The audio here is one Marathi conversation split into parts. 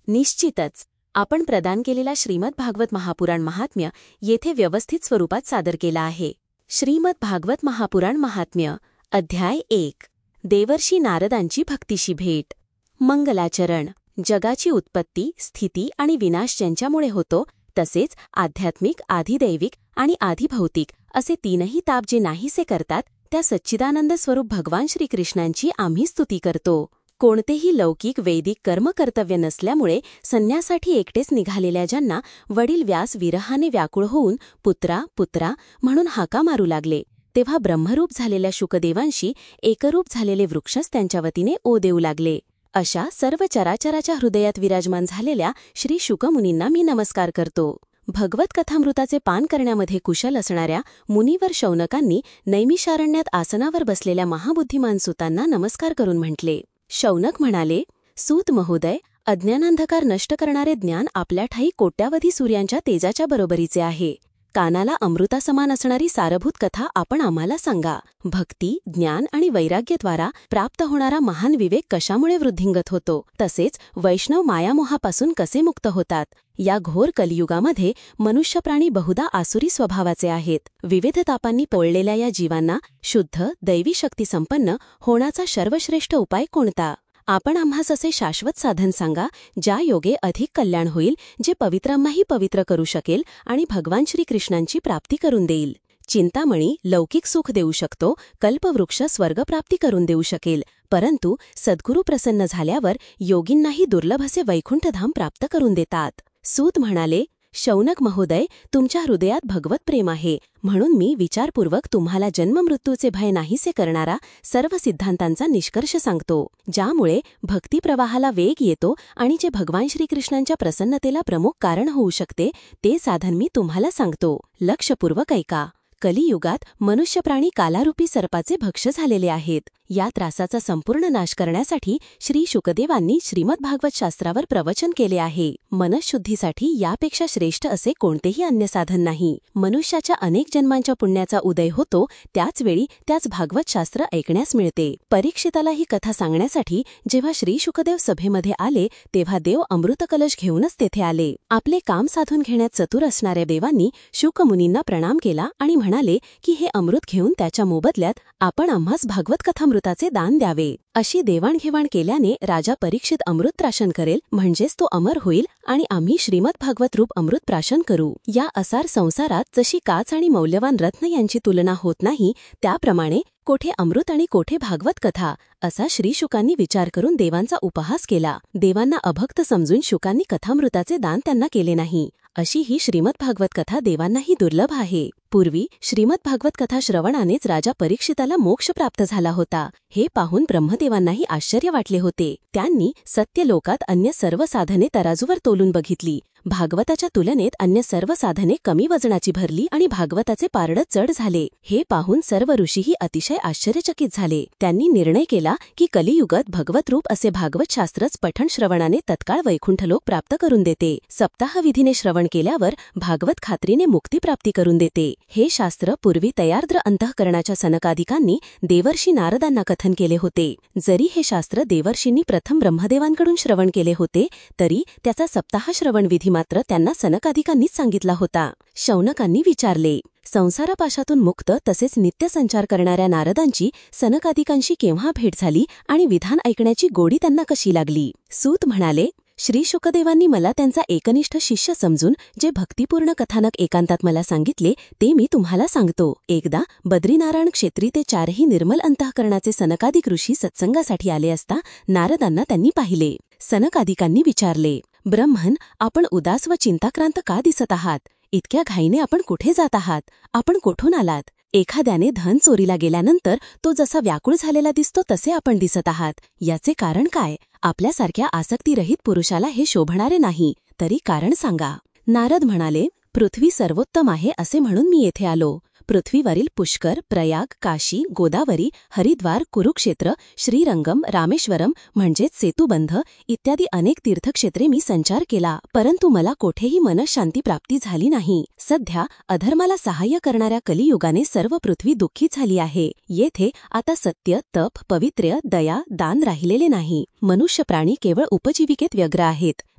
निश्चितच. आपण प्रदान केलेला श्रीमद भागवत महापुराण महात्म्य येथे व्यवस्थित स्वरूपात सादर केला आहे. श्रीमद भागवत महापुराण महात्म्य अध्याय 1. देवर्षी नारदांची भक्तीशी भेट. मंगलाचरण. जगाची उत्पत्ती, स्थिती आणि विनाश ज्यांच्यामुळे होतो, तसेच आध्यात्मिक, आधिदैविक आणि आधिभौतिक असे तीनही ताप जे नाहीसे करतात, त्या सच्चिदानंद स्वरूप भगवान श्रीकृष्णांची आम्ही स्तुती करतो. कोणतेही लौकिक वैदिक कर्म कर्तव्य नसल्यामुळे संन्यासाठी एकटेच निघालेल्या ज्यांना वडील व्यास विरहाने व्याकुळ होऊन पुत्रा पुत्रा म्हणून हाका मारू लागले, तेव्हा ब्रह्मरूप झालेल्या शुकदेवांशी एकरूप झालेले वृक्षच त्यांच्या वतीने ओ देऊ लागले. अशा सर्व चराचराच्या हृदयात विराजमान झालेल्या श्री शुकमुनींना मी नमस्कार करतो. भगवत कथामृताचे पान करण्यामध्ये कुशल असणाऱ्या मुनिवर शौनकांनी नैमिषारण्यात आसनावर बसलेल्या महाबुद्धिमान सुतांना नमस्कार करून म्हटले. शौनक म्हणाले, सूत महोदय, अज्ञानांधकार नष्ट करणारे ज्ञान आपल्या ठाई कोट्यावधी सूर्यांच्या तेजाच्या बरोबरीचे आहे. कानाला अमृतासमान असणारी सारभूत कथा आपण आम्हाला सांगा. भक्ती, ज्ञान आणि वैराग्याद्वारा प्राप्त होणारा महान विवेक कशामुळे वृद्धिंगत होतो, तसेच वैष्णव मायामोहापासून कसे मुक्त होतात. या घोर कलियुगामध्ये मनुष्य प्राणी बहुधा आसुरी स्वभावाचे आहेत. विविध तापांनी पोळलेल्या या जीवांना शुद्ध दैवी शक्ती संपन्न होण्याचा सर्वश्रेष्ठ उपाय कोणता? आपण आम्हास असे शाश्वत साधन सांगा, ज्या योगे अधिक कल्याण होईल, जे पवित्रांनाही पवित्र करू शकेल आणि भगवान श्रीकृष्णांची प्राप्ती करून देईल. चिंतामणी लौकिक सुख देऊ शकतो, कल्पवृक्ष स्वर्गप्राप्ती करून देऊ शकेल, परंतु सद्गुरू प्रसन्न झाल्यावर योगींनाही दुर्लभ असे वैकुंठधाम प्राप्त करून देतात. सूत म्हणाले, शौनक महोदय, तुमच्या हृदयात भगवत प्रेम आहे, म्हणून मी विचारपूर्वक तुम्हाला जन्ममृत्यूचे भय नाहीसे करणारा सर्व सिद्धांतांचा निष्कर्ष सांगतो, ज्यामुळे भक्तिप्रवाहाला वेग येतो आणि जे भगवान श्रीकृष्णांच्या प्रसन्नतेला प्रमुख कारण होऊ शकते, ते साधन मी तुम्हाला सांगतो. लक्षपूर्वक ऐका. कलियुगात मनुष्यप्राणी कालारूपी सर्पाचे भक्ष झालेले आहेत. या त्रासाचा संपूर्ण नाश करण्यासाठी श्री शुकदेवांनी श्रीमद भागवत शास्त्रावर प्रवचन केले आहे. मनःशुद्धीसाठी यापेक्षा श्रेष्ठ असे कोणतेही अन्य साधन नाही. मनुष्याच्या अनेक जन्मांच्या पुण्याचा उदय होतो, त्याचवेळी त्याच भागवत शास्त्र ऐकण्यास मिळते. परीक्षिताला ही कथा सांगण्यासाठी जेव्हा श्री शुकदेव सभेमध्ये आले, तेव्हा देव अमृत कलश घेऊनच तेथे आले. आपले काम साधून घेण्यात चतुर असणाऱ्या देवांनी शुकमुनींना प्रणाम केला आणि म्हणाले की हे अमृत घेऊन त्याच्या मोबदल्यात आपण आम्हास भागवत कथामृताचे दान द्यावे. अशी देवाणघेवाण केल्याने राजा परीक्षित अमृत प्राशन करेल, म्हणजेच तो अमर होईल आणि आम्ही श्रीमद भागवत रूप अमृत प्राशन करू. या असार संसारात जशी काच आणि मौल्यवान रत्न यांची तुलना होत नाही, त्याप्रमाणे कोठे अमृत आणि कोठे भागवत कथा असा श्री शुकांनी विचार करून देवांचा उपहास केला. देवांना अभक्त समजून शुकांनी कथामृताचे दान त्यांना केले नाही. अशी ही श्रीमद भागवत कथा देवांनाही दुर्लभ आहे. पूर्वी श्रीमद भागवत कथा श्रवणानेच राजा परीक्षिताला मोक्ष प्राप्त झाला होता. हे पाहून ब्रह्मदेवांनाही आश्चर्य वाटले होते. त्यांनी सत्यलोकात अन्य सर्व साधने तराजूवर तोलून बघितली. भागवताच्या तुलनेत अन्य सर्व साधने कमी वजनाची भरली आणि भागवताचे पारड चढ झाले. हे पाहून सर्व ऋषीही अतिशय आश्चर्यचकित झाले. त्यांनी निर्णय केला की कलियुगात भगवत रूप असे भागवत शास्त्रच पठण श्रवणाने तत्काळ वैकुंठलोक प्राप्त करून देते. सप्ताहविधीने श्रवण केल्यावर भागवत खात्रीने मुक्तीप्राप्ती करून देते. हे शास्त्र पूर्वी तयार्द्र अंतःकरणाच्या सनकादिकांनी देवर्षी नारदांना कथन केले होते. जरी हे शास्त्र देवर्षींनी प्रथम ब्रह्मदेवांकडून श्रवण केले होते, तरी त्याचा सप्ताह श्रवण विधी मात्र त्यांना सनकादिकांनीच सांगितला होता. शौनकांनी विचारले, संसारपाशातून मुक्त तसेच नित्य संचार करणाऱ्या नारदांची सनकादिकांशी केव्हा भेट झाली आणि विधान ऐकण्याची गोडी त्यांना कशी लागली? सूत म्हणाले, श्री शुकदेवांनी मला त्यांचा एकनिष्ठ शिष्य समजून जे भक्तिपूर्ण कथानक एकांतात मला सांगितले, ते मी तुम्हाला सांगतो. एकदा बद्रीनारायण क्षेत्री ते चारही निर्मल अंतःकरणाचे सनकादिक ऋषी सत्संगासाठी आले असता नारदांना त्यांनी पाहिले. सनकादिकांनी विचारले, ब्रह्मन, आपण उदास व चिंताक्रांत का दिसत आहात? इतक्या घाईने आपण कुठे जात आहात? आपण कोठून आलात? एखाद्याने धन चोरीला गेल्यानंतर तो जसा व्याकुळ झालेला दिसतो तसे आपण दिसत आहात. याचे कारण काय? आपल्यासारख्या आसक्तीरहित पुरुषाला हे शोभणारे नाही, तरी कारण सांगा. नारद म्हणाले, पृथ्वी सर्वोत्तम आहे असे म्हणून मी येथे आलो. पृथ्वीवरील पुष्कर, प्रयाग, काशी, गोदावरी, हरिद्वार, कुरुक्षेत्र, श्रीरंगम, रामेश्वरम म्हणजेच सेतुबंध इत्यादी अनेक तीर्थक्षेत्रे मी संचार केला, परंतु मला कोठेही मनःशांती प्राप्ती झाली नाही. सध्या अधर्माला सहाय्य करणाऱ्या कलियुगाने सर्व पृथ्वी दुःखीत झाली आहे. येथे आता सत्य, तप, पवित्र्य, दया, दान राहिलेले नाही. मनुष्य प्राणी केवळ उपजीविकेत व्यग्र आहेत.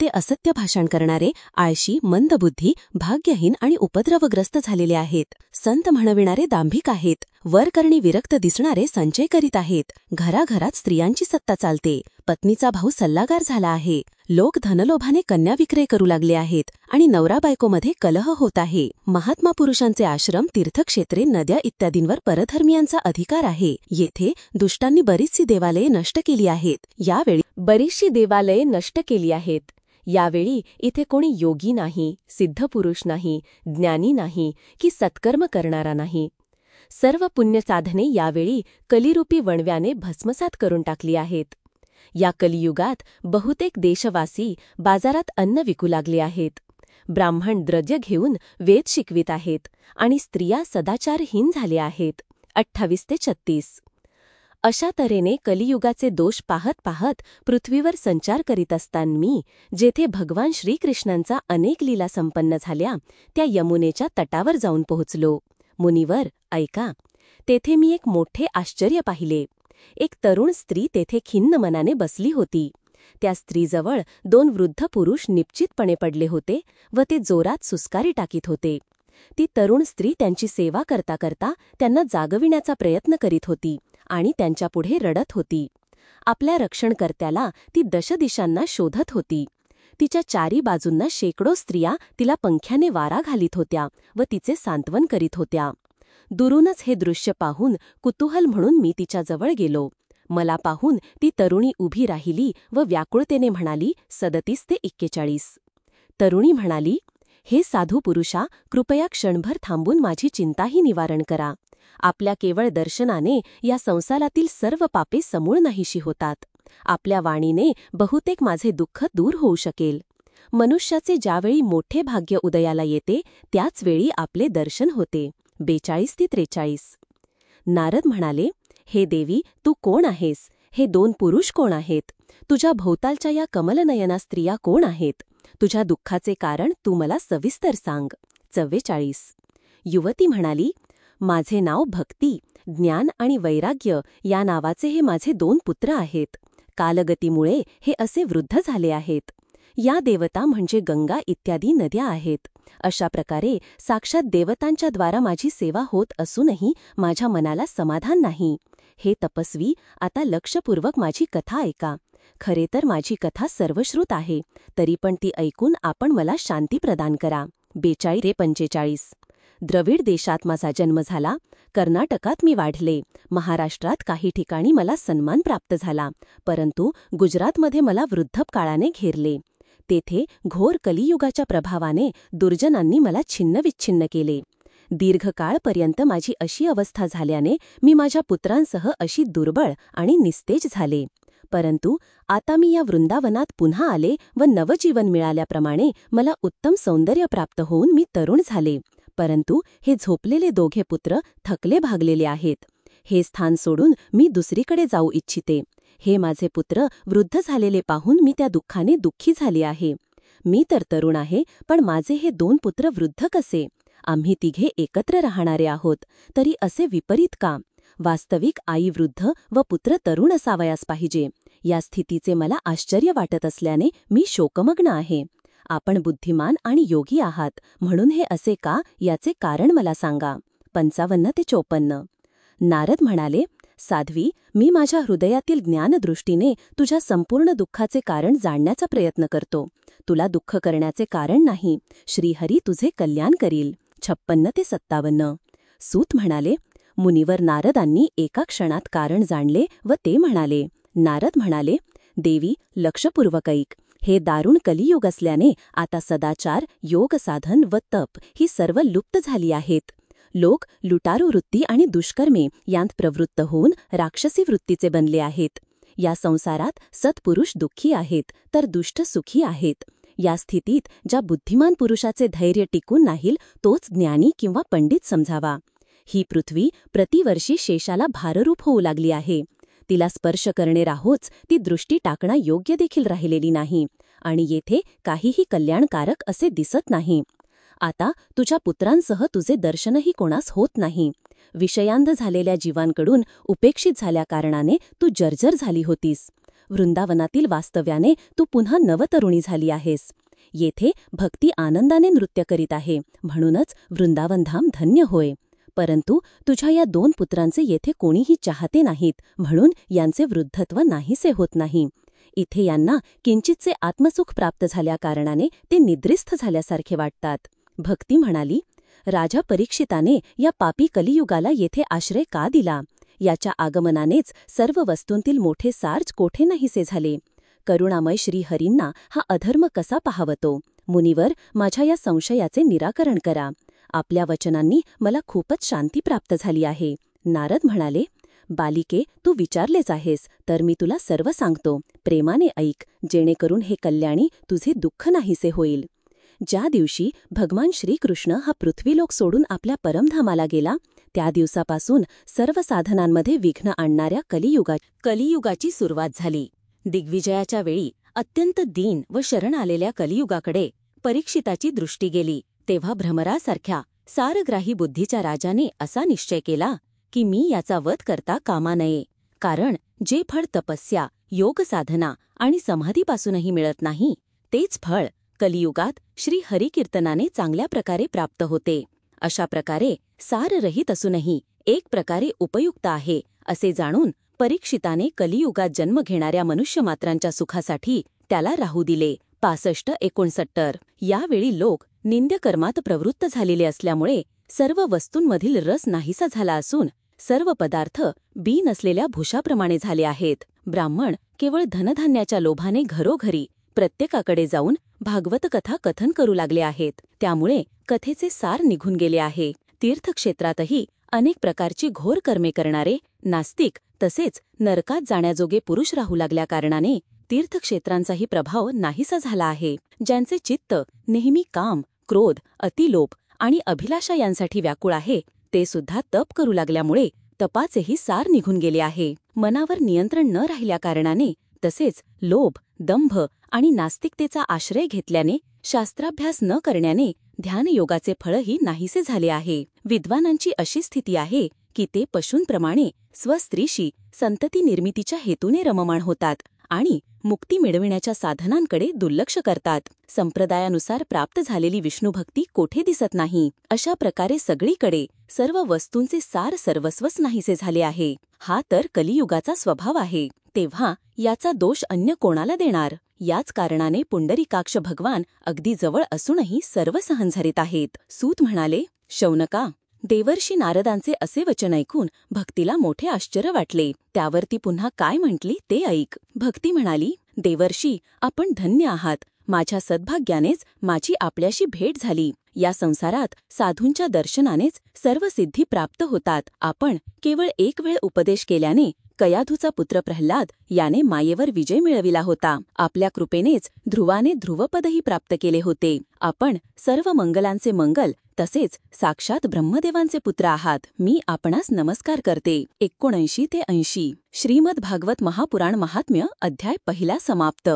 ते असत्य भाषण करणारे, आळशी, मंदबुद्धी, भाग्यहीन आणि उपद्रवग्रस्त झालेले आहेत. संत म्हणविणारे दांभिक आहेत. वर करणी विरक्त दिसणारे संचय करीत आहेत. घराघरात स्त्रियांची सत्ता चालते. पत्नीचा भाऊ सल्लागार झाला आहे. लोक धनलोभाने कन्या विक्रय करू लागले आहेत आणि नवरा बायकोमध्ये कलह होत आहे. महात्मा पुरुषांचे आश्रम, तीर्थक्षेत्रे, नद्या इत्यादींवर परधर्मियांचा अधिकार आहे. येथे दुष्टांनी बरीचशी देवालये नष्ट केली आहेत. यावेळी इथे कोणी योगी नाही, सिद्धपुरुष नाही, ज्ञानी नाही की सत्कर्म करणारा नाही. सर्व पुण्यसाधने यावेळी कलिरूपी वणव्याने भस्मसात करून टाकली आहेत. या कलियुगात बहुतेक देशवासी बाजारात अन्न विकू लागले आहेत. ब्राह्मण द्रव्य घेऊन वेद शिकवित आहेत आणि स्त्रिया सदाचारहीन झाल्या आहेत. 28 ते 36. अशा तऱ्हेने कलियुगाचे दोष पाहत पाहत पृथ्वीवर संचार करीत असताना मी, जेथे भगवान श्रीकृष्णांचा अनेक लीला संपन्न झाल्या, त्या यमुनेच्या तटावर जाऊन पोहोचलो. मुनिवर, ऐका. तेथे मी एक मोठे आश्चर्य पाहिले. एक तरुण स्त्री तेथे खिन्न मनाने बसली होती. त्या स्त्रीजवळ 2 वृद्ध पुरुष निश्चितपणे पडले होते व ते जोरात सुस्कारी टाकीत होते. ती तरुण स्त्री त्यांची सेवा करता करता त्यांना जागविण्याचा प्रयत्न करीत होती आणि त्यांच्यापुढे रडत होती. आपल्या रक्षणकर्त्याला ती दशदिशांना शोधत होती. तिच्या 4 बाजूंना शेकडो स्त्रिया तिला पंख्याने वारा घालीत होत्या व तिचे सांत्वन करीत होत्या. दुरूनच हे दृश्य पाहून कुतूहल म्हणून मी तिच्याजवळ गेलो. मला पाहून ती तरुणी उभी राहिली व व्याकुळतेने म्हणाली, 37 ते 41. तरुणी म्हणाली, हे साधू पुरुषा, कृपया क्षणभर थांबून माझी चिंताही निवारण करा. आपल्या केवळ दर्शनाने या संसारातील सर्व पापे समूळ नाहीशी होतात. आपल्या वाणीने बहुतेक माझे दुःख दूर होऊ शकेल. मनुष्याचे ज्यावेळी मोठे भाग्य उदयाला येते त्याच वेळी आपले दर्शन होते. 42 ते 43. नारद म्हणाले, हे देवी, तू कोण आहेस? हे 2 पुरुष कोण आहेत? तुझ्या भोवतालच्या या कमलनयना स्त्रिया कोण आहेत? तुझ्या दुःखाचे कारण तू मला सविस्तर सांग. 44. युवती म्हणाली, माझे नाव भक्ती, ज्ञान आणि वैराग्य या नावाचे हे माझे 2 पुत्र आहेत. कालगतीमुळे हे असे वृद्ध झाले आहेत. या देवता म्हणजे गंगा इत्यादी नद्या आहेत. अशा प्रकारे साक्षात देवतांच्या द्वारा माझी सेवा होत असूनही माझ्या मनाला समाधान नाही. हे तपस्वी, आता लक्षपूर्वक माझी कथा ऐका. खरे तर माझी कथा सर्वश्रुत आहे, तरी पण ती ऐकून आपण मला शांती प्रदान करा. 42 ते 45. द्रविड देशात माझा जन्म झाला. कर्नाटकात मी वाढले. महाराष्ट्रात काही ठिकाणी मला सन्मान प्राप्त झाला, परंतु गुजरातमध्ये मला वृद्धपकाळाने घेरले. तेथे घोर कलियुगाच्या प्रभावाने दुर्जनांनी मला छिन्नविच्छिन्न केले. दीर्घकाळपर्यंत माझी अशी अवस्था झाल्याने मी माझ्या पुत्रांसह अशी दुर्बळ आणि निस्तेज झाले. परंतु आता मी या वृंदावनात पुन्हा आले व नवजीवन मिळाल्याप्रमाणे मला उत्तम सौंदर्य प्राप्त होऊन मी तरुण झाले. परंतु हे झोपलेले 2 पुत्र थकले भागलेले आहेत. हे स्थान सोडून मी दुसरीकडे जाऊ इच्छिते. हे माझे पुत्र वृद्ध झालेले पाहून मी त्या दुःखाने दुःखी झाले आहे. मी तर तरुण आहे, पण माझे हे 2 पुत्र वृद्ध कसे? आम्ही तिघे एकत्र राहणारे आहोत, तरी असे विपरीत का? वास्तविक आई वृद्ध व पुत्र तरुण असावयास पाहिजे. या स्थितीचे मला आश्चर्य वाटत असल्याने मी शोकमग्न आहे. आपण बुद्धिमान आणि योगी आहात, म्हणून हे असे का, याचे कारण मला सांगा. 55 ते 54. नारद म्हणाले, साध्वी, मी माझ्या हृदयातील ज्ञानदृष्टीने तुझ्या संपूर्ण दुःखाचे कारण जाणण्याचा प्रयत्न करतो. तुला दुःख करण्याचे कारण नाही. श्रीहरी तुझे कल्याण करील. 56 ते 57. सूत म्हणाले, मुनिवर नारदांनी एका क्षणात कारण जाणले व ते म्हणाले. नारद म्हणाले, देवी, लक्षपूर्वक ऐक. हे दारुण कलियुग असल्याने आता सदाचार, योगसाधन व तप ही सर्व लुप्त झाली आहेत. लोक लुटारू वृत्ती आणि दुष्कर्मे यांत प्रवृत्त होऊन राक्षसी वृत्तीचे बनले आहेत. या संसारात सत्पुरुष दुःखी आहेत, तर दुष्ट सुखी आहेत. या स्थितीत ज्या बुद्धिमान पुरुषाचे धैर्य टिकून राहील तोच ज्ञानी किंवा पंडित समजावा. ही पृथ्वी प्रतिवर्षी शेषाला भाररूप होऊ लागली आहे. तिला स्पर्श करणे राहोच, ती दृष्टी टाकणं योग्य देखील राहिलेली नाही आणि येथे काहीही कल्याणकारक असे दिसत नाही. आता तुझ्या पुत्रांसह तुझे दर्शनही कोणास होत नाही. विषयांध झालेल्या जीवांकडून उपेक्षित झाल्याकारणाने तू जर्जर झाली होतीस. वृंदावनातील वास्तव्याने तू पुन्हा नवतरुणी झाली आहेस. येथे भक्ती आनंदाने नृत्य करीत आहे, म्हणूनच वृंदावनधाम धन्य होय. परंतु तुझ्या या 2 पुत्रांचे येथे कोणीही चाहते नाहीत, म्हणून यांचे वृद्धत्व नाहीसे होत नाही. इथे यांना किंचितचे आत्मसुख प्राप्त झाल्या कारणाने ते निद्रिस्थ झाल्यासारखे वाटतात. भक्ती म्हणाली, राजा परीक्षिताने या पापी कलियुगाला येथे आश्रय का दिला? याच्या आगमनानेच सर्व वस्तूंतील मोठे सार्ज कोठे नाहीसे झाले. करुणामय श्रीहरींना हा अधर्म कसा पाहावतो? मुनिवर, माझ्या या संशयाचे निराकरण करा. आपल्या वचनांनी मला खूपच शांती प्राप्त झाली आहे. नारद म्हणाले, बालिके, तू विचारलेच आहेस, तर मी तुला सर्व सांगतो. प्रेमाने ऐक, जेणेकरून हे कल्याणी तुझे दुःख नाहीसे होईल. ज्या दिवशी भगवान श्रीकृष्ण हा पृथ्वीलोक सोडून आपल्या परमधामाला गेला, त्या दिवसापासून सर्व साधनांमध्ये विघ्न आणणाऱ्या कलियुगाची सुरुवात झाली. दिग्विजयाच्या वेळी अत्यंत दीन व शरण आलेल्या कलियुगाकडे परीक्षिताची दृष्टी गेली. तेव्हा भ्रमरासारख्या सारग्राही बुद्धीच्या राजाने असा निश्चय केला की मी याचा वध करता कामा नये. कारण जे फळ तपस्या, योग साधना आणि समाधीपासूनही मिळत नाही, तेच फळ कलियुगात श्री हरिकीर्तनाने चांगल्या प्रकारे प्राप्त होते. अशा प्रकारे साररहित असूनही एक प्रकारे उपयुक्त आहे असे जाणून परीक्षिताने कलियुगात जन्म घेणाऱ्या मनुष्यमात्रांच्या सुखासाठी त्याला राहू दिले. 65-69 यावेळी लोक निंद्यकर्मात प्रवृत्त झालेले असल्यामुळे सर्व वस्तूंमधील रस नाहीसा झाला असून सर्व पदार्थ बी नसलेल्या भुशाप्रमाणे झाले आहेत. ब्राह्मण केवळ धनधान्याच्या लोभाने घरोघरी प्रत्येकाकडे जाऊन भागवत कथा कथन करू लागले आहेत. त्यामुळे कथेचे सार निघून गेले आहे. तीर्थक्षेत्रातही अनेक प्रकारची घोर कर्मे करणारे नास्तिक तसेच नरकात जाण्याजोगे पुरुष राहू लागल्या कारणाने तीर्थक्षेत्रांचाही प्रभाव नाहीसा झाला आहे. ज्यांचे चित्त नेहमी काम, क्रोध, अतिलोभ आणि अभिलाषा यांसाठी व्याकुळ आहे, ते सुद्धा तप करू लागल्यामुळे तपाचेही सार निघून गेले आहे. मनावर नियंत्रण न राहिल्या कारणाने तसेच लोभ, दंभ आणि नास्तिकतेचा आश्रय घेतल्याने, शास्त्राभ्यास न करण्याने ध्यानयोगाचे फळही नाहीसे झाले आहे. विद्वानांची अशी स्थिती आहे की ते पशूंप्रमाणे स्वस्त्रीशी संतती निर्मितीच्या हेतूने रममाण होतात आणि मुक्ती मिळविण्याच्या साधनांकडे दुर्लक्ष करतात. संप्रदायानुसार प्राप्त झालेली विष्णुभक्ती कोठे दिसत नाही. अशा प्रकारे सगळीकडे सर्व वस्तूंचे सार सर्वस्वच नाहीसे झाले आहे. हा तर कलियुगाचा स्वभाव आहे. तेव्हा याचा दोष अन्य कोणाला देणार? याच कारणाने पुंडरीकाक्ष भगवान अगदी जवळ असूनही सर्व सहन झारीत आहेत. सूत म्हणाले, शौनका, देवर्षी नारदांचे असे वचन ऐकून भक्तीला मोठे आश्चर्य वाटले. त्यावर ती पुन्हा काय म्हटली ते ऐक. भक्ती म्हणाली, देवर्षी, आपण धन्य आहात. माझ्या सद्भाग्यानेच माझी आपल्याशी भेट झाली. या संसारात साधूंच्या दर्शनानेच सर्व सिद्धी प्राप्त होतात. आपण केवळ एक वेळ उपदेश केल्याने कयाधूचा पुत्र प्रल्हाद याने मायेवर विजय मिळविला होता. आपल्या कृपेनेच ध्रुवाने ध्रुवपदही प्राप्त केले होते. आपण सर्व मंगलांचे मंगल तसेच साक्षात ब्रह्मदेवांचे पुत्र आहात. मी आपणास नमस्कार करते. 79 ते 80 श्रीमद भागवत महापुराण महात्म्य अध्याय 1 समाप्त.